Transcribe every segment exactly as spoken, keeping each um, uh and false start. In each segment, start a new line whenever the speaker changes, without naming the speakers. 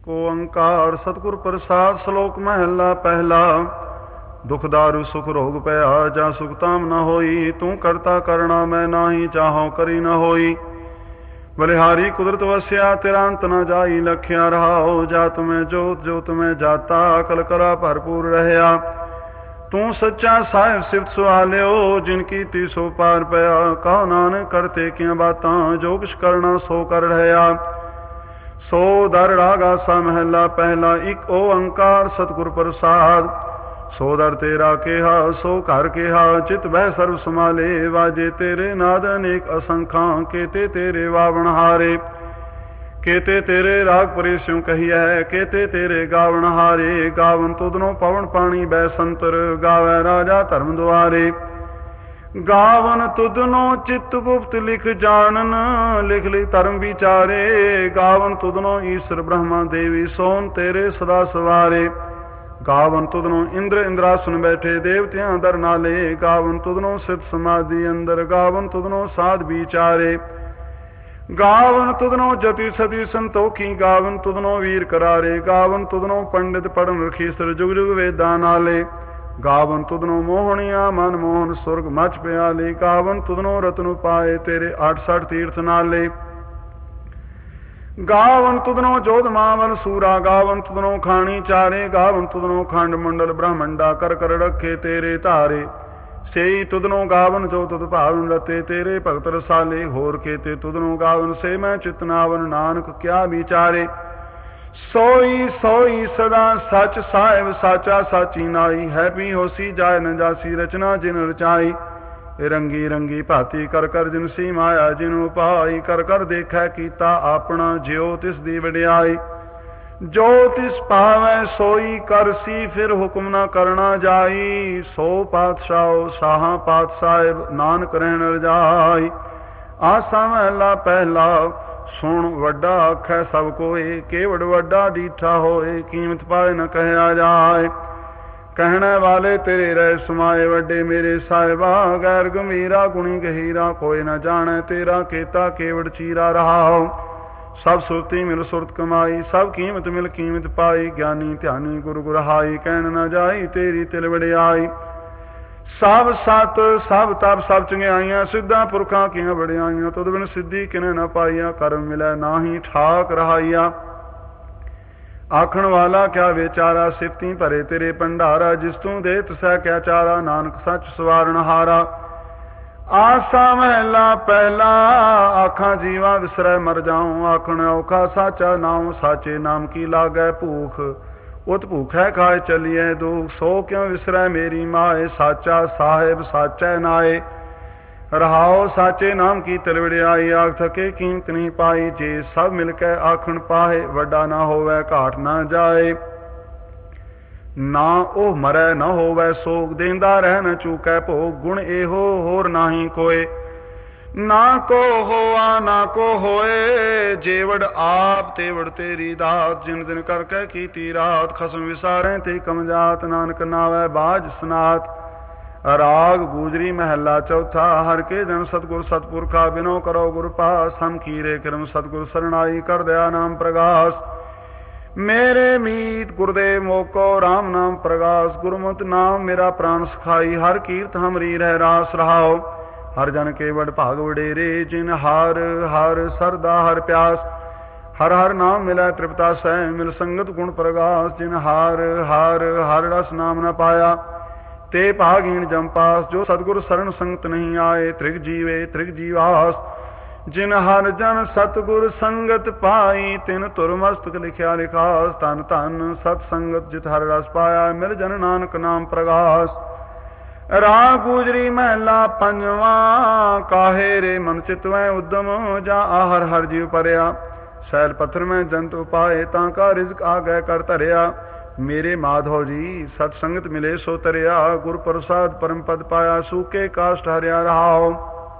ओंकार सतगुर प्रसाद। श्लोक महला पहला। दुख दारु सुख रोग पया, जा सुख ताम न होई। तू करता करना मैं नाही, चाहो करी न होई। बलिहारी कुदरत वस्या, तेरा अंत न जाई। लखिया रहाओ जात में जोत, जोत में जाता। अकल करा भरपूर रहया। तू सच्चा साहिब सिफत सुहालियो, जिनकी तीसो पार पया। कहो नानक करते क्या बातां, जो कुछ करना सो कर रहया। सो दर रागा सा महला पहला। इक ओंकार सतगुर प्रसाद। सो दर तेरा केहा, सो घर केहा। चित बह सर्व समाले, वाजे तेरे नाद अनेक असंखा। केते तेरे वावण हारे, केते तेरे राग परेश्यों कही है। केते तेरे गावण हारे, गावन तुदनो पवन पानी बह संतर। गावै राजा धर्म द्वारे, गावन तुदनो चित्त गुप्त लिख जानन। लिख लिख धर्म विचारे, गावन तुदनो ईश्वर ब्रह्मा देवी। सोन तेरे सदा सवारे, गावन तुदनो इंद्र इंद्रासन बैठे। देवतियां दर नाले, गावन तुदनो सिद्ध समाधि अंदर। गावन तुदनो साध विचारे, गावन तुदनो जति सती संतोखी। गावन तुदनो वीर करारे, गावन तुदनो पंडित पढ़न रखीसर। जुग जुग वेदा नाले, गावन तुदनो मोहनिया मन मोहन सुर्ग मच प्याले। गावन तुदनो रत्न पाए, तेरे आठ साठ तीर्थ नाले। गावन तुदनो जोध मावन सूरा। गावन तुदनो खानी चारे, गावन तुदनो खंड मंडल ब्रह्मंडा। कर कर रखे तेरे तारे, सेई तुदनो गावन जो तुद भावन रते। तेरे भगत रसाले, होर केते तुदनो गावन। से मैं चितनावन, नानक क्या विचारे। सोई सोई सदा सच, साहिब साचा साची नाई। है भी होसी जाय न जासी, रचना जिन रचाई। रंगी रंगी भाती कर कर जिनसी माया। जिन उपाई कर कर देखै कीता अपना। ज्यो तिस दी वड्याई, जो तिस पावै सोई करसी। फिर हुक्म न करना जाई। सो पातशाह शाह पात साहिब, नानक रहन रजाई। आसा महला पहला। सुन वड्डा आखै सब कोय, केवड़ वड्डा डीठा होए। कीमत पाए न कहया जाए, कहने वाले तेरे रह समाए। वड्डे मेरे साहिबा, गैर गंभीरा गुणी गहीरा। कोई न जाने तेरा केता, केवड़ चीरा रहाओ। सब सुरती मिल सुरत कमाई, सब कीमत मिल कीमत पाई। ज्ञानी ध्यानी गुरु गुरहाई, कहन न जाई तेरी तिल वड्याई। सब सत सब तप सब चंगियाइयां, सिद्धा पुरखा कियां बड़ियाइयां। तुद बिन सिद्धि किने न पाइया, कर्म मिलै नाही ठाक रहाइया। आखण वाला क्या बेचारा, सिफती भरे तेरे भंडारा। जिस तू दे तिसै क्या चारा, नानक सच सवारण हारा। आसा महला पहला। आखा जीवा विसरै मर जाऊं, आखण औखा साचा नाम। साचे नाम की लागै भूख, उत भूखै खाए चलिए दुख। सो क्यों विसरै मेरी माए, साचा साहिब साचै नाए। रहाओ साचे नाम की तिल वड्याई, आख थके कीमत नहीं पाई। जे सब मिलकै आखण पाए, वड्डा ना होवै घाट ना जाए। ना ओह मरै न होवै सोग, देंदा रह न चूकै भोग। गुण एहो होर नाही कोय, ना को होआ ना को होए। जेवड़ आप तेवड़ तेरी दात, जिन दिन करके कीती रात। खसम विसारे ते कम जात, नानक नावै बाज सनात। राग गुजरी महला चौथा। हर के जन सतगुर सतपुरखा, बिनो करो गुर पास। हम कीरे क्रम सतगुर सरनाई, कर दया नाम प्रगास। मेरे मीत गुरुदेव मोको, राम नाम प्रगास। गुरुमत नाम मेरा प्राण सखाई, हर कीर्त हमरी रह रास रहाओ। हर जन के बड़ भाग वडेरे, जिन हार हार सरदा हर प्यास। हर हर नाम मिलै तृप्ता सै, मिल संगत गुण प्रगास। जिन हार हार हर रस नाम न पाया, ते भागीन जमपास। जो सतगुर शरण संगत नहीं आए, त्रिग जीवे त्रिग जीवास। जिन हर जन सतगुर संगत पाई, तिन तुर मस्तक लिखिया लिखास। तन तन सत संगत जित हर रस पाया, मिल जन नानक नाम प्रगास। राग गुजरी महला पंजवा। काहे रे मन चितवै उद्दम, जा आहर हर जीव परया। सैल पत्थर में जंत उपाए, ताका रिजक आ गए कर धरिया। मेरे माधव जी सतसंगत मिले सो तरया। गुर प्रसाद परम पद पाया, सूके काष्ट हरिया रहाओ।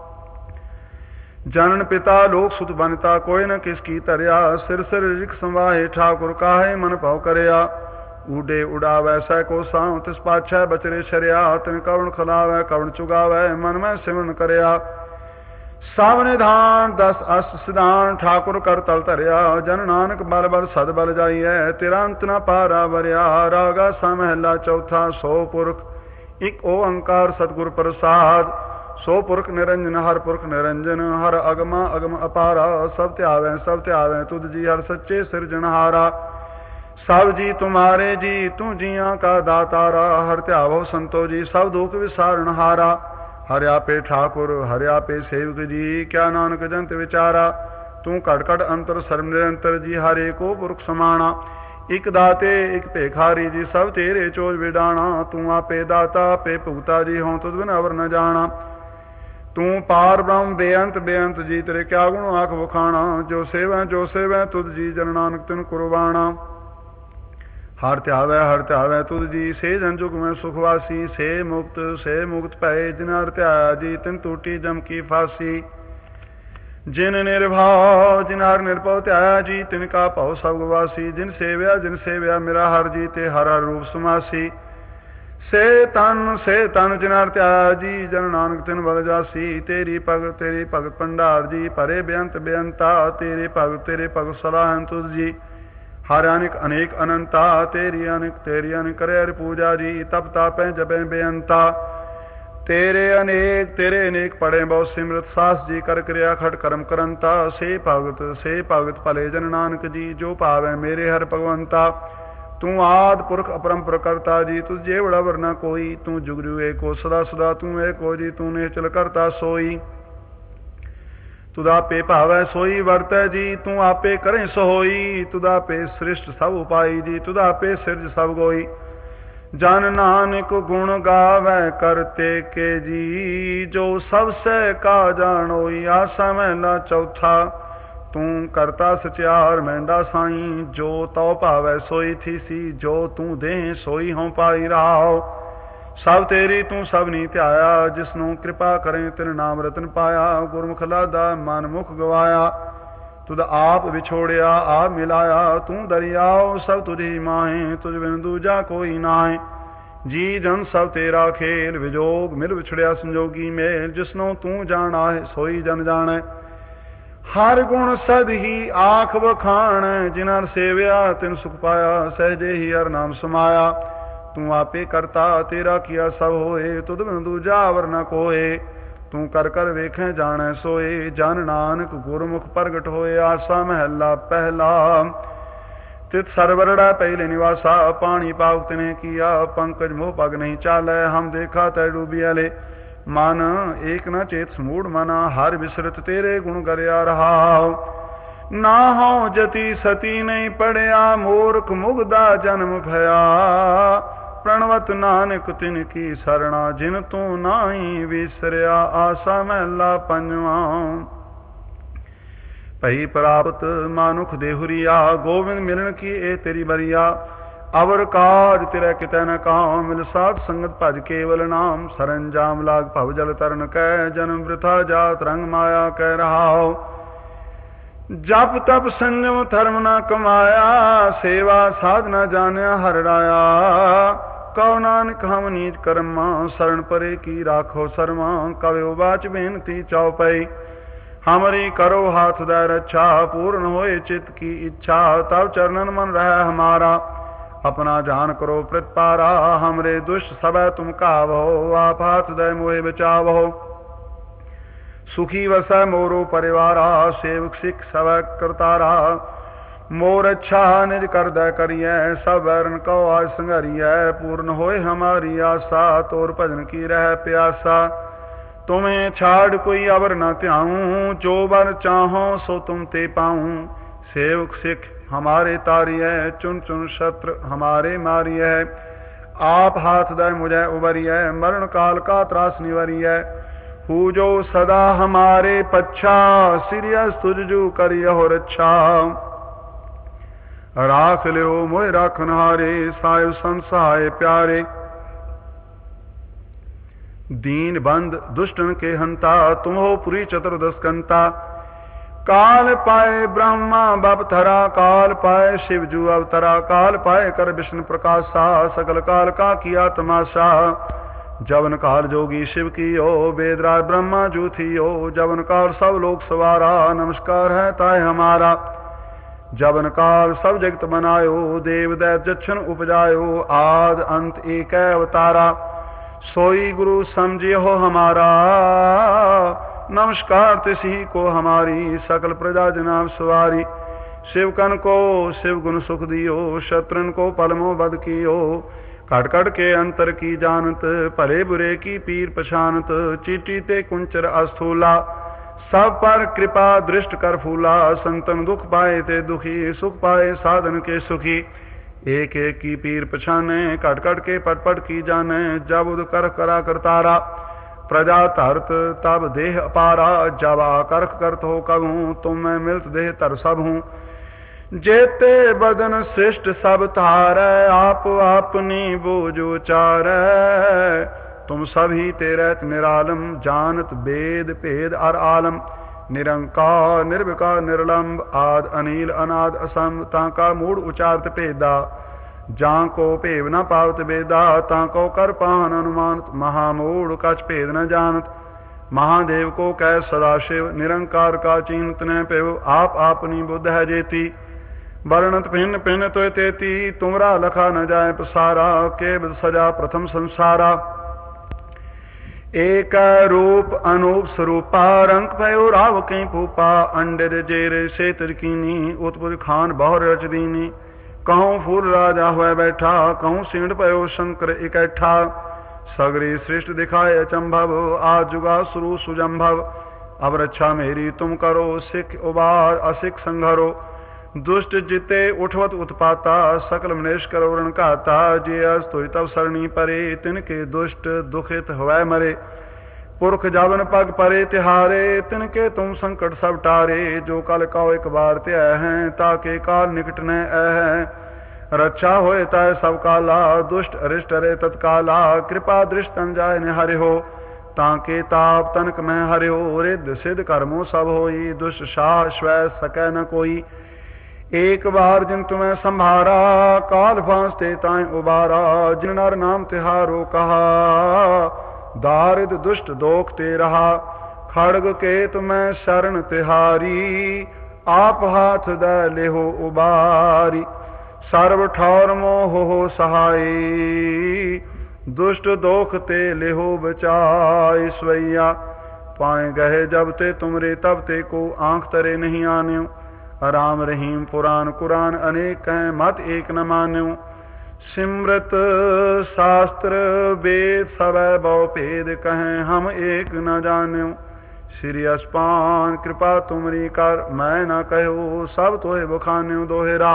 जनन पिता लोक सुत बनता, कोई न किसकी तरया। सिर सिर रिजक संवाहे, ठाकुर काहे मन भाव करया। ऊडे उड़ावै सै को साऊं, तिस पाछै बचरे शरिया। तिन कवण खलावै कवण चुगावै, मन में सिमरन करया। ਸਭ ਨਿਧਾਨ ਦਸ ਅਸ ਸਿਧਾਨ ਠਾਕੁਰ ਕਰ ਤਲ ਧਰਿਆ ਜਨ ਨਾਨਕ ਬਲ ਬਲ ਸਦ ਬਲ ਜਾਈਐ ਤੇਰਾ ਅੰਤ ਨ ਪਾਰਾ ਵਰਿਆ ਰਾਗਾ ਸਮਹਿਲਾ ਚੌਥਾ ਸੋ ਪੁਰਖ ਇਕ ਓੰਕਾਰ ਸਤਿਗੁਰ ਪ੍ਰਸਾਦ ਸੋ ਪੁਰਖ ਨਿਰੰਜਨ ਹਰ ਪੁਰਖ ਨਿਰੰਜਨ ਹਰ ਅਗਮਾ ਅਗਮ ਅਪਾਰਾ ਸਭ ਧਿਆਵੈ ਸਭ ਧਿਆਵੈ ਤੁਧ ਜੀ ਹਰ ਸੱਚੇ ਸਿਰਜਣਹਾਰਾ ਸਭ ਜੀ ਤੁਮਾਰੇ ਜੀ ਤੂੰ ਜੀਆਂ ਕਾ ਦਾਤਾਰਾ ਹਰ ਧਿਆਵੋ ਸੰਤੋ ਜੀ ਸਭ ਦੁਖ ਵਿਸਾਰਣਹਾਰਾ ਹਰਿ ਆਪੇ ਠਾਕੁਰ ਹਰਿ ਆਪੇ ਸੇਵਕ ਜੀ ਕਿਆ ਨਾਨਕ ਜੰਤ ਵਿਚਾਰਾ ਤੂੰ ਘਟ ਘਟ ਅੰਤਰ ਸਰਬ ਨਿਰੰਤਰ ਜੀ ਹਰੇ ਕੋ ਪੁਰਖ ਸਮਾਣਾ ਇਕ ਦਾਤੇ ਇਕ ਭੇਖਾਰੀ ਜੀ ਸਭ ਤੇਰੇ ਚੋਜ ਵਿਡਾਣਾ ਤੂੰ ਆਪੇ ਦਾਤਾ ਆਪੇ ਭੁਗਤਾ ਜੀ ਹੋਂ ਤੁਧ ਬਿਨ ਅਵਰ ਨ ਜਾਣਾ ਤੂੰ ਪਾਰ ਬ੍ਰਹਮ ਬੇਅੰਤ ਬੇਅੰਤ ਜੀ ਤੇਰੇ ਕਿਆ ਗੁਣ ਆਖ ਵਖਾਣਾ ਜੋ ਸੇਵੈ ਜੋ ਸੇਵੈ ਤੁਧ ਜੀ ਜਨ ਨਾਨਕ ਤਿਨ ਕੁਰਬਾਣਾ ਹਰ ਧਿਆਵੈ ਹਰ ਧਿਆਵੈ ਤੁਧ ਜੀ ਸੇ ਜਨ ਜੁਗ ਮੈਂ ਸੁਖਵਾਸੀ ਸੇ ਮੁਕਤ ਸੇ ਮੁਕਤ ਭਏ ਜਿਨ ਹਰ ਧਿਆਇਆ ਜੀ ਤਿਨ ਟੂਟੀ ਜਮ ਕੀ ਫਾਸੀ ਜਿਨ ਨਿਰਭਉ ਜਿਨ ਹਰ ਨਿਰਭਉ ਧਿਆਇਆ ਜੀ ਤਿਨ ਕਾ ਭਉ ਸਭ ਗਵਾਸੀ ਜਿਨ ਸੇਵਿਆ ਜਿਨ ਸੇਵਿਆ ਮੇਰਾ ਹਰ ਜੀ ਤੇ ਹਰ ਹਰ ਰੂਪ ਸਮਾਸੀ ਸੇ ਤਨ ਸੇ ਤਨ ਜਿਨ ਹਰ ਧਿਆਇਆ ਜੀ ਜਨ ਨਾਨਕ ਤਿਨ ਬਲ ਜਾਸੀ ਤੇਰੀ ਭਗਤ ਤੇਰੀ ਭਗਤ ਭੰਡਾਰ ਜੀ ਭਰੇ ਬੇਅੰਤ ਬੇਅੰਤਾ ਤੇਰੇ ਭਗਤ ਤੇਰੇ ਭਗਤ ਸਲਾਹਨ ਤੁਧ ਜੀ ਹਰ ਅਨੇਕ ਅਨੇਕ ਅਨੰਤਾ ਤੇਰੀ ਅਨੇਕ ਤੇਰੀ ਅਨੇਕ ਕਰੇ ਹਰਿ ਪੂਜਾ ਜੀ ਤਪ ਤਾਪੈ ਜਪੈ ਬੇਅੰਤਾ ਤੇਰੇ ਅਨੇਕ ਤੇਰੇ ਅਨੇਕ ਪੜੇ ਬਹੁ ਸਿਮਰਤ ਸਾਸ ਜੀ ਕਰ ਕਿਰਿਆ ਖਟ ਕਰਮ ਕਰੰਤਾ ਸੇ ਭਗਤ ਸੇ ਭਗਤ ਭਲੇ ਜਨ ਨਾਨਕ ਜੀ ਜੋ ਭਾਵੈ ਮੇਰੇ ਹਰ ਭਗਵੰਤਾ ਤੂੰ ਆਦ ਪੁਰਖ ਅਪਰੰਪਰ ਕਰਤਾ ਜੀ ਤੁਝ ਜੇ ਬੜਾ ਵਰਨਾ ਕੋਈ ਤੂੰ ਜੁਗ ਜੁਗ ਏਕੋ ਸਦਾ ਸਦਾ ਤੂੰ ਏਕੋ ਜੀ ਤੂੰ ਨਿਸ਼ਚਲ ਕਰਤਾ ਸੋਈ ਤੁਧ ਆਪੇ ਭਾਵੈ ਸੋਈ ਵਰਤੈ ਜੀ ਤੂੰ ਆਪੇ ਕਰੇ ਸੋਈ ਤੁਧ ਆਪੇ ਸ੍ਰਿਸ਼ਟ ਸਭ ਉਪਾਈ ਜੀ ਤੁਧ ਆਪੇ ਸਿਰਜ ਸਭ ਗੋਈ ਜਨ ਨਾਨਕ ਗੁਣ ਗਾਵੈ ਕਰਤੇ ਕੇ ਜੀ ਜੋ ਸਭ ਸਹਿ ਕਾ ਜਾਣੋਈ ਆਸਾ ਮਹਿਲਾ ਚੌਥਾ ਤੂੰ ਕਰਤਾ ਸਚਿਆਰ ਮਹਿੰਦਾ ਸਾਈ ਜੋ ਤਉ ਭਾਵੈ ਸੋਈ ਥੀਸੀ ਜੋ ਤੂੰ ਦੇ ਸੋਈ ਹਉ ਪਾਈ ਰਾਉ ਸਭ ਤੇਰੀ ਤੂੰ ਸਭ ਨੀ ਧਿਆਇਆ ਜਿਸਨੂੰ ਕਿਰਪਾ ਕਰੇ ਤਿਨ ਨਾਮ ਰਤਨ ਪਾਇਆ ਗੁਰਮੁਖ ਲਾਦਾ ਮਨ ਮੁਖ ਗਵਾਇਆ ਤੁਧ ਆਪ ਵਿਛੋੜਿਆ ਆਪ ਮਿਲਾਇਆ ਤੂੰ ਦਰਿਆਓ ਸਭ ਤੁਝੀ ਮਾਹੇ ਤੁਝ ਬਿਨ ਦੂਜਾ ਕੋਈ ਨਾਹੀ ਜੀ ਜਨ ਸਭ ਤੇਰਾ ਖੇਲ ਵਿਜੋਗ ਮਿਲ ਵਿਛੜਿਆ ਸੰਜੋਗੀ ਮੇਲ ਜਿਸਨੂੰ ਤੂੰ ਜਾਣਾ ਹੈ ਸੋਈ ਜਨ ਜਾਣੈ ਹਰ ਗੁਣ ਸਦ ਹੀ ਆਖ ਵਖਾਣ ਜਿਨ੍ਹਾਂ ਸੇਵਿਆ ਤਿਨ ਸੁਖ ਪਾਇਆ ਸਹਿਜੇ ਹੀ ਹਰ ਨਾਮ ਸਮਾਇਆ ਤੂੰ ਆਪੇ ਕਰਤਾ ਤੇਰਾ ਕੀਆ ਸਭ ਹੋਏ ਤੁਧ ਬਿਨ ਦੂਜਾ ਅਵਰ ਨ ਕੋਏ ਤੂੰ ਕਰ ਕਰ ਵੇਖੈ ਜਾਣੈ ਸੋਏ ਜਨ ਨਾਨਕ ਗੁਰਮੁਖ ਪ੍ਰਗਟ ਹੋਏ ਆਸਾ ਮਹਿਲਾ ਪਹਿਲਾ ਤਿਤ ਸਰਵਰੜਾ ਪਹਿਲੇ ਨਿਵਾਸਾ ਪਾਣੀ ਪਾਵ ਤਿਨੇ ਕੀਆ ਪੰਕਜ ਮੋਹ ਪਗ ਨਹੀਂ ਚਾਲੈ ਹਮ ਦੇਖਾ ਤੈ ਡੂਬਿਆਲੇ ਮਨ ਏਕ ਨ ਚੇਤ ਸਮੂੜ ਮਨਾ ਹਰ ਵਿਸਰਤ ਤੇਰੇ ਗੁਣ ਕਰਿਆ ਰਹਾ ਨਾ ਹਉ ਜਤੀ ਸਤੀ ਨਹੀਂ ਪੜਿਆ ਮੂਰਖ ਮੁਗਦਾ ਜਨਮ ਭਇਆ ਪ੍ਰਣਵਤ ਨਾਨਕ ਤਿਨ ਕੀ ਸਰਣਾ ਜਿਨ ਤੂੰ ਨਾਹੀ ਵਿਸਰਿਆ ਆਸਾ ਮਹਿਲਾ ਪੰਜਵਾਂ ਭਈ ਪ੍ਰਾਪਤ ਮਾਨੁਖ ਦੇਹੁਰੀਆ ਗੋਬਿੰਦ ਮਿਲਣ ਕੀ ਇਹ ਤੇਰੀ ਬਰੀਆ ਅਵਰ ਕਾਜ ਤੇਰਾ ਕਿਤੈ ਨ ਕਾਮ ਮਿਲ ਸਾਧ ਸੰਗਤ ਭਜ ਕੇਵਲ ਨਾਮ ਸਰੰਜਾਮ ਲਾਗ ਭਵ ਜਲ ਤਰਨ ਕੈ ਜਨਮ ਬ੍ਰਿਥਾ ਜਾਤ ਰੰਗ ਮਾਇਆ ਕਹਿ ਰਹਾਉ ਜਪ ਤਪ ਸੰਜਮ ਧਰਮ ਨ ਕਮਾਇਆ ਸੇਵਾ ਸਾਧ ਨ ਜਾਣਿਆ ਹਰਿ ਰਾਇਆ ਕਉ ਨਾਨਕ ਹਮ ਨੀਚ ਕਰਮਾ ਸਰਣ ਪਰੇ ਕੀ ਰਾਖੋ ਸਰਮਾ ਕਵਿਓ ਬਾਚ ਬੇਨਤੀ ਚਉਪਈ ਹਮਰੀ ਕਰੋ ਹਾਥ ਦਾ ਰੱਛਾ ਪੂਰਨ ਹੋਏ ਚਿਤ ਕੀ ਇੱਛਾ ਤਬ ਚਰਨਨ ਮਨ ਰਹਿ ਹਮਾਰਾ अपना जान करो प्रतिपारा हमरे दुष्ट सब तुम कावो आप हाथ दय मोहे बचावो सुखी वसै मोरो परिवारा सेवक सिख सब करतारा मोर अच्छा निज कर दय करिय सब वैरन को आज संघरिय पूर्ण होए हमारी आशा तोर भजन की रह प्यासा तुम्हें छाड़ कोई अवर न त्याऊं जो बर चाहो सो तुम ते पाऊं सेवक सिख हमारे तारी है चुन चुन शत्रु हमारे मारी है आप हाथ दय मुझे उबरी है मरण काल का त्रास निवरी है हु जो सदा हमारे पच्छा सिरियस तुझजू करियो रक्षा राख लियो मोह राखनहारे सायो संसाय प्यारे दीन बंद दुष्टन के हंता तुम हो पुरी चतुर्दश कंता काल पाए ब्रह्मा बप थरा काल पाए शिवजू अवतरा काल पाए कर विष्णु प्रकाशा सकल काल का किया तमाशा जवन काल जोगी शिव की ओ वेदराज ब्रह्मा जू थी ओ जवन काल सब लोग सवारा नमस्कार है ताय हमारा जवन काल सब जगत बनायो देव दैत जच्छन उपजायो आद अंत एक अवतारा सोई गुरु समझिए हो हमारा नमस्कार तिसी को हमारी सकल प्रजा जनाब सवारी शिवकन को शिव गुण सुख दियो शत्रन को पलमो बद कियो कट कट के अंतर की जानत भले बुरे की पीर पछानत चीटी ते कुंचर अस्थूला सब पर कृपा दृष्ट कर फूला संतन दुख पाए ते दुखी सुख पाए साधन के सुखी एक एक की पीर पछाने कट कट के पट पट की जाने जब उद कर करा करतारा प्रजा तरत तब देह अपारा जब आकर्क करत हो कबहूँ तुम मैं मिलत देह तर सब हूँ जेते बदन श्रेष्ठ सब तारै आप अपनी बोझ उचारै तुम सभी तेरत निरालम जानत वेद भेद और आलम निरंकार निर्विकार निर्लंब आद अनिल अनाद असम ताका मूड उचारत भेदा जां को भेव न पावत वेदा ताको कर पाहन अनुमानत महामूढ़ कछ भेद न जानत महादेव को कह सदाशिव निरंकार का चिंत न पेव आप आपनी बुद्ध है जेती वर्णत भिन्न भिन्न तो तेती तुमरा लखा न जाए पसारा के सजा प्रथम संसारा एक रूप अनूप स्वरूपा रंग भयो राव कई फूपा अंडर जेर से तिरकीनी उत्पुर खान बहुर रच दीनी कहूँ फूल राजा हुआ बैठा कहूँ सिंह भयो शंकर इकट्ठा सगरी सृष्टि दिखाए अचंभव आज जुगा शुरू सुजंभव अब रक्षा मेरी तुम करो सिख उबार असिख संघरो दुष्ट जिते उठवत उत्पाता सकल मनेश करो रण कहता जे अस्तुई तब सरणी परे तिनके दुष्ट दुखित हुए मरे पुरख जावन पग परे तिहारे तिनके तुम संकट सब टारे जो कल काओ एक बार ते हैं ताके काल निकट न है रक्षा होए तय सब काला दुष्ट अरिष्ट रे तत्काला कृपा दृष्ट तन जाय ने हरि हो ताके ताप तनक में हरि हो रिद्ध सिद्ध कर्मो सब होई दुष्ट शाह स्वै सकै न कोई एक बार जिन तुम्हें संभारा काल फांसते ताए उबारा जिन नर नाम तिहारो कहा दारिद दुष्ट दोख ते रहा खड़ग के तुम्हें शरण तिहारी आप हाथ द लेहो उबारी सर्व ठौर मोह हो सहाई दुष्ट दोख ते लेहो बचाई स्वैया पाए गए जब ते तुमरे तब ते को आंख तरे नहीं आने राम रहीम पुराण कुरान अनेक कहें मत एक न मान्यो सिमरत शास्त्र वेद सब बहु भेद कहें हम एक न जान्यो श्री अस्पान कृपा तुमरी कर मैं न कहो सब तोहे बखान्यो दोहेरा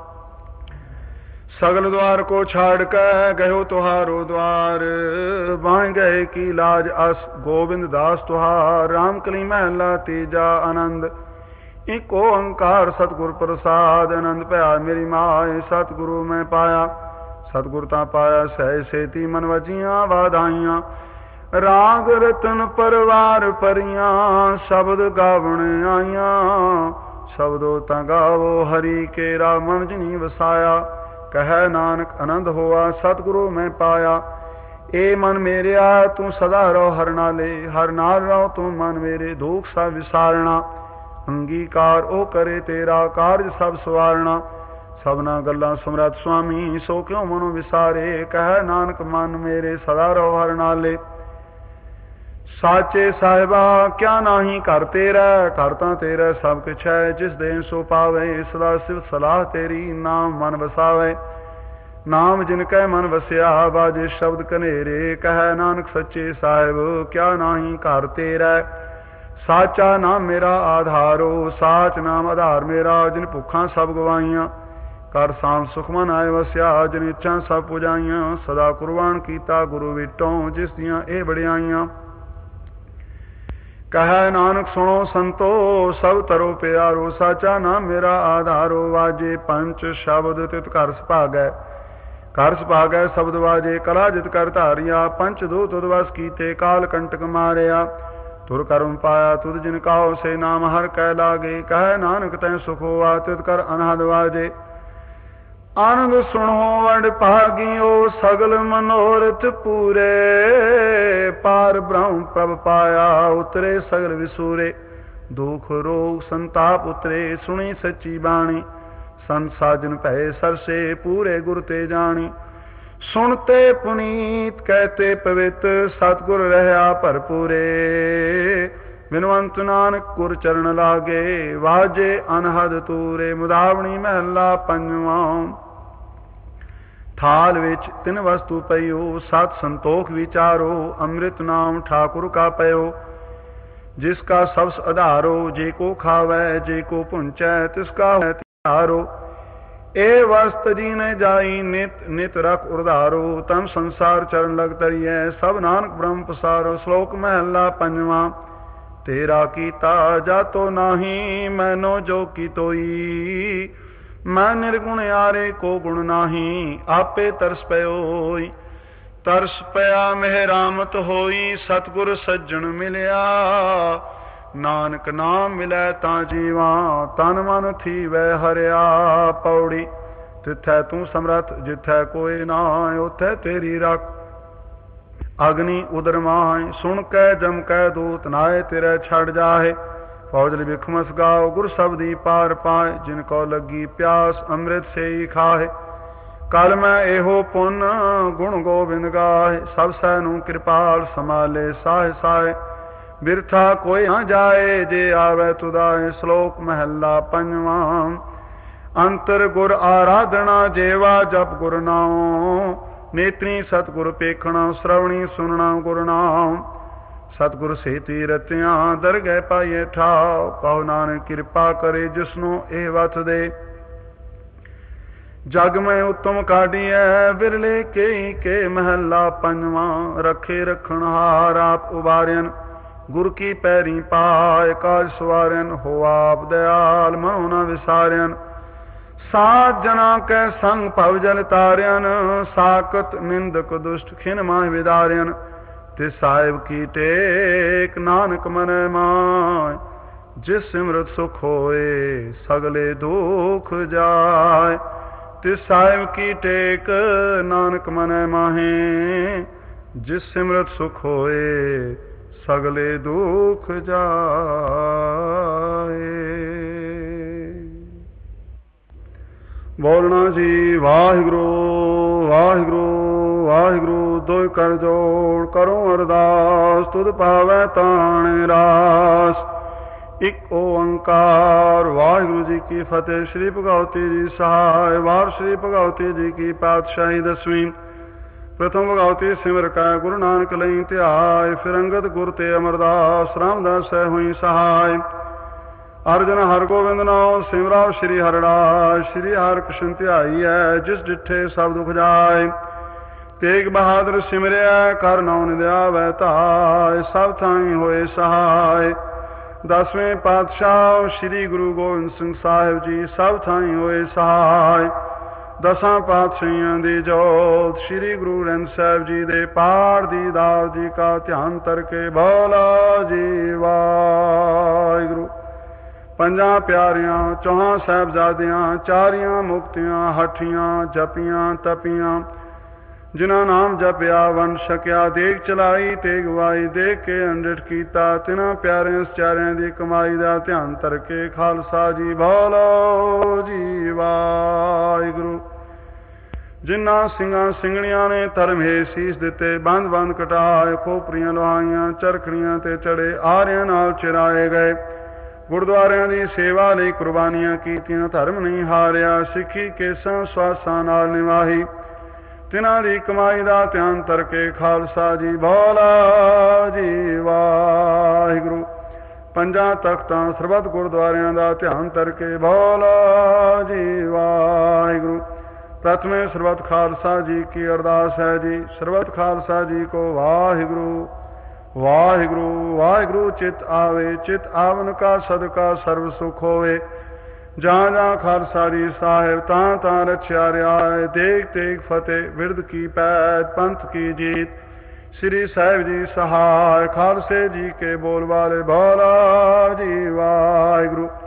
सगल द्वार को छाड़ कर गयो तुहारो द्वार बाएं गए की लाज अस गोविंद दास तुहार राम कली महला तीजा आनंद एक ओंकार सतगुर प्रसाद आनंद पाया मेरी माए सतगुरु में पाया सतगुरता पाया सह सेती मन वजियां वाधाइया राग रतन परवार परियां शब्द गावण आइया शब्दो ता गावो हरि केरा मन जिनी वसाया कह नानक आनंद होआ सतगुरु में पाया ए मन मेरे आ तू सदा रहो हर नाले हर नाल रहो तू मन मेरे दुख सा विसारना अंगीकार ओ करे तेरा कार्य सब सवारना सबना गल्ला समरथ स्वामी सो क्यों मनो विसारे कह नानक मन मेरे सदा रहो हर नाले साचे साहिबा क्या नाही कर तेरा करता तेरा सब कुछ है जिस देन सो पावे सदा सिव सलाह तेरी नाम मन वसावे नाम जिनकै मन वसिया बाजे शब्द कनेरे कह नानक सच्चे साहिब क्या नाही कर तेरा साचा नाम मेरा आधारो साच नाम आधार मेरा जिन भुखा सब गवाइया कर सांव सुखमन आए वस्या जिन इच्छा सब पुजाइया सदा कुर्बान कीता गुरु विटों जिस दियां ए बड़ियाइया कह नानक सुनो संतो सब तरो प्यारो साचा नाम मेरा आधारो वाजे पंच शब्द तित कर सभागै कर सभागै शब्द वाजे कला जित कर धारिया पंच दूत उदवस कीते काल कंटक मारिया तुर कर्म पाया तुद जिन काओ से नाम हर कह लागे कह नानक तै सुख हुआ तित कर अनहद वाजे ਆਨੰਦ ਸੁਣੋ ਵਡ ਭਾਗਿਓ ਸਗਲ ਮਨੋਰਥ ਪੂਰੇ। ਪਾਰ ਬ੍ਰਹਮ ਪ੍ਰਭ ਪਾਇਆ ਉਤਰੇ ਸਗਲ ਵਿਸੂਰੇ। ਦੁਖ ਰੋਗ ਸੰਤਾਪ ਉਤਰੇ ਸੁਣੀ ਸੱਚੀ ਬਾਣੀ। ਸੰਤ ਸਾਜਨ ਭੈ ਸਰਸੇ ਪੂਰੇ ਗੁਰ ਤੇ ਜਾਣੀ। ਸੁਣਤੇ ਪੁਨੀਤ ਕਹਤੇ ਪਵਿੱਤ ਸਤਿਗੁਰ ਰਹਿਆ ਭਰਪੂਰੇ। ਬਿਨਵੰਤ ਨਾਨਕ ਗੁਰ ਚਰਨ ਲਾਗੇ ਵਾਜੇ ਅਨਹਦ ਤੂਰੇ। ਮੁਦਾਵਣੀ ਮਹੱਲਾ ਪੰਜਵਾਂ। ਥਾਲ ਵਿੱਚ ਤਿੰਨ ਵਸਤੂ ਪਈਓ ਸਤ ਸੰਤੋਖ ਵਿਚਾਰੋ। ਅੰਮ੍ਰਿਤ ਨਾਮ ਠਾकुर का पयो जिसका सबस आधारो। जे को खावै जे को पुंचै तिसका तिहारो। ए वस्त जी न जाई नित नित रख उधारो। तम संसार चरण लग तरियै सब नानक ब्रह्म पसारो। श्लोक महला पंजवा। तेरा कीता जातो नाही मैनो जो की तोई। मैं निर्गुण आरे को गुण नाही आपे तरस पयोई। तरस पया मेहरामत होई सतगुर सज्जन मिलिया। नानक नाम मिलै तां जीवा तन मन थी वै हरिया। पौड़ी तिथै तू समरथ जिथै कोई नाय उथै तेरी रख। अग्नि उदर माय सुन कै जम कै दूत नाए तेरे छड़ जाए। फौजल बिखमस गाओ गुर शब्दी पार पाए। जिनको लगी प्यास अमृत से ही खाए। कल मैं एहो पुन गुण गोबिंद गाए। सब सैनू कृपाल संभाले साहे साहे। बिरथा कोई न जाए जे आवे तुदाए। श्लोक महला पंजवा। अंतर गुर आराधना जेवा जप गुर नाम। नेत्री सतगुर पेखना श्रवणी सुनना गुर नाम। सतगुर से तीरतियां दरगह पाइए ठाव। कहो नानक कृपा करे जिसनो ए वत दे। जग में उत्तम काढ़िए बिरले के के महला पंजवा। रखे रखन हार आप उबारन गुर की पैरी पाए। काज सवारन हो आप दयाल मनो न विसारन। सात जना कै संग भव जल तारन। साकत निंदक दुष्ट खिन माह विदारन। तिस साहिब की टेक नानक मन माय। जिस सिमरत सुख होए सगले दुख जाए। तिस साहिब की टेक नानक मन माहे। जिस सिमरत सुख होए सगले दुख जाए। बोलना जी वाहिगुरु वाहिगुरु वाहिगुरु। दो कर जोड़ करो अरदास तुद पावै ताने रास। एक ओंकार वाहिगुरु जी की फतेह। श्री भगवती जी सहाय। वार श्री भगवती जी की पातशाही दसवीं। प्रथम भगवती सिमर कै गुरु नानक लई ध्याय। फिर अंगद गुर ते अमरदास रामदास है हुई सहाय। अर्जन हर गोविंद नाम सिमराव श्री हरदास। श्री हर कृष्ण ध्याई है जिस डिठे सब दुख जाए। तेग बहादुर सिमरिया कर नौ निद्या वैताय। सब थाई होए सहाय। दसवें पातशाह श्री गुरु गोबिंद सिंह साहिब जी सब थाई होए सहाय। दसां पातशाहियां दी जोत श्री गुरु ग्रंथ साहिब जी दे पाठ दीदार जी का ध्यान करके बोला जी वाहिगुरु। पंजा प्यारियां चौहां साहिबजादियां चारियां मुक्तियां हठियां जपियां तपियां। जिन्हां नाम जपिया वन छकिया देख चलाई तेग वाई। देख के अंडिठ कीता तिन्हां प्यारियां सचारियां दी कमाई दा ध्यान तरके खालसा जी बोलो जी वाहिगुरु। जिन्हां सिंघां सिंघणियां ने धर्म हे सीस दिते। बंद बंद कटाए खोपरियां लुहाइयां चरखड़ियां ते चढ़े आरियां नाल चिराए गए। गुरुद्वारियां दी सेवा लई कुर्बानियां कीतियां धर्म नहीं हारिया। सिੱਖੀ केसां स्वासां नाल निवाही। तिन्हां दी कमाई दा ध्यान तरके खालसा जी बोला जी वाहिगुरु। पंजा तख्तां सरबत गुरुद्वारियां दा ध्यान तरके बोला जी वाहिगुरु। प्रथमे सरबत खालसा जी की अरदास है जी। सरबत खालसा जी को वाहिगुरु वाहिगुरु वाहिगुरु। चित आवे चित आवन का सदका सर्व सुख होवे। जहाँ जहाँ खालसा जी साहिब तां तां रछिया रियाय। देख तेग फतेह विरद की पैद पंथ की जीत। श्री साहिब जी सहाय खालसे जी के बोल वाले बोला जी वाहिगुरु।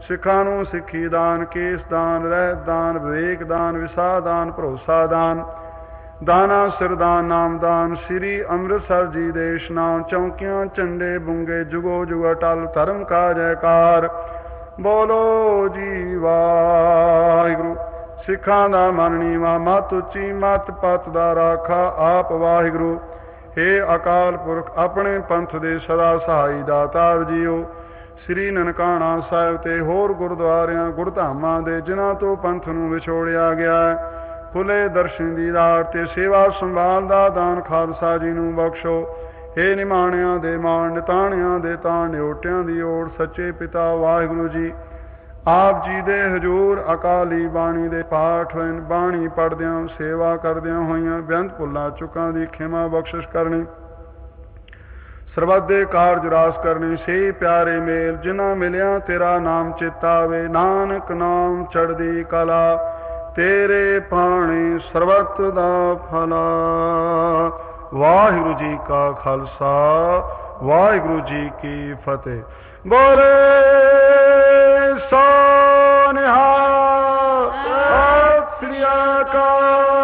ਸਿੱਖਾਂ ਨੂੰ ਸਿੱਖੀ ਦਾਨ, ਕੇਸ ਦਾਨ, ਰਹਿਤ ਦਾਨ, ਵਿਵੇਕ ਦਾਨ, ਵਿਸਾਹ ਦਾਨ, ਭਰੋਸਾ ਦਾਨ, ਦਾਨਾ ਸਿਰਦਾਨ, ਨਾਮਦਾਨ, ਸ੍ਰੀ ਅੰਮ੍ਰਿਤਸਰ ਜੀ ਦੇ ਇਸ਼ਨਾਨ, ਚੌਂਕੀਆਂ, ਝੰਡੇ, ਬੁੰਗੇ, ਜੁਗੋ ਜੁਗ ਅਟਲ ਧਰਮ ਕਾ ਜੈਕਾਰ। ਬੋਲੋ ਜੀ ਵਾਹਿਗੁਰੂ। ਸਿੱਖਾਂ ਦਾ ਮਨ ਨੀਵਾਂ, ਮਤ ਉੱਚੀ, ਮਤ ਪਤ ਦਾ ਰਾਖਾ ਆਪ ਵਾਹਿਗੁਰੂ। ਹੇ ਅਕਾਲ ਪੁਰਖ, ਆਪਣੇ ਪੰਥ ਦੇ ਸਦਾ ਸਹਾਈ ਦਾਤਾਰ ਜੀਓ। ਸ੍ਰੀ ਨਨਕਾਣਾ ਸਾਹਿਬ ਤੇ ਹੋਰ ਗੁਰਦੁਆਰਿਆਂ ਗੁਰਧਾਮਾਂ ਦੇ ਜਿਨ੍ਹਾਂ ਤੋਂ ਪੰਥ ਨੂੰ ਵਿਛੋੜਿਆ ਗਿਆ ਹੈ, ਖੁੱਲੇ ਦਰਸ਼ਨ ਦੀਦਾਰ ਤੇ ਸੇਵਾ ਸੰਭਾਲ ਦਾ ਦਾਨ ਖਾਲਸਾ ਜੀ ਨੂੰ ਬਖਸ਼ੋ। ਹੇ ਨਿਮਾਣਿਆਂ ਦੇ ਮਾਣ, ਨਿਤਾਣਿਆਂ ਦੇ ਤਾਣ, ਨਿਓਟਿਆਂ ਦੀ ਓੜ, ਸੱਚੇ ਪਿਤਾ ਵਾਹਿਗੁਰੂ ਜੀ ਆਪ ਜੀ ਦੇ ਹਜ਼ੂਰ ਅਕਾਲੀ ਬਾਣੀ ਦੇ ਪਾਠ ਹੋਏ, ਬਾਣੀ ਪੜ੍ਹਦਿਆਂ ਸੇਵਾ ਕਰਦਿਆਂ ਹੋਈਆਂ ਬੇਅੰਤ ਭੁੱਲਾਂ ਚੁੱਕਾਂ ਦੀ ਖਿਮਾ ਬਖਸ਼ਿਸ਼ ਕਰਨੀ, ਸਰਬੱਤ ਦੇ ਕਾਰਜ ਰਾਸ ਕਰਨੀ। ਸੇ ਪਿਆਰੇ ਮੇਲ ਜਿਨ੍ਹਾਂ ਮਿਲਿਆ ਤੇਰਾ ਨਾਮ ਚੇਤਾਵੇ, ਨਾਨਕ ਨਾਮ ਚੜ੍ਹਦੀ ਕਲਾ, ਤੇਰੇ ਪਾਣੀ ਸਰਬੱਤ ਦਾ ਭਲਾ। ਵਾਹਿਗੁਰੂ ਜੀ ਕਾ ਖਾਲਸਾ, ਵਾਹਿਗੁਰੂ ਜੀ ਕੀ ਫਤਿਹ। ਬੋਲੇ ਸੋ ਨਿਹਾਲ, ਸਤਿ ਸ੍ਰੀ ਅਕਾਲ।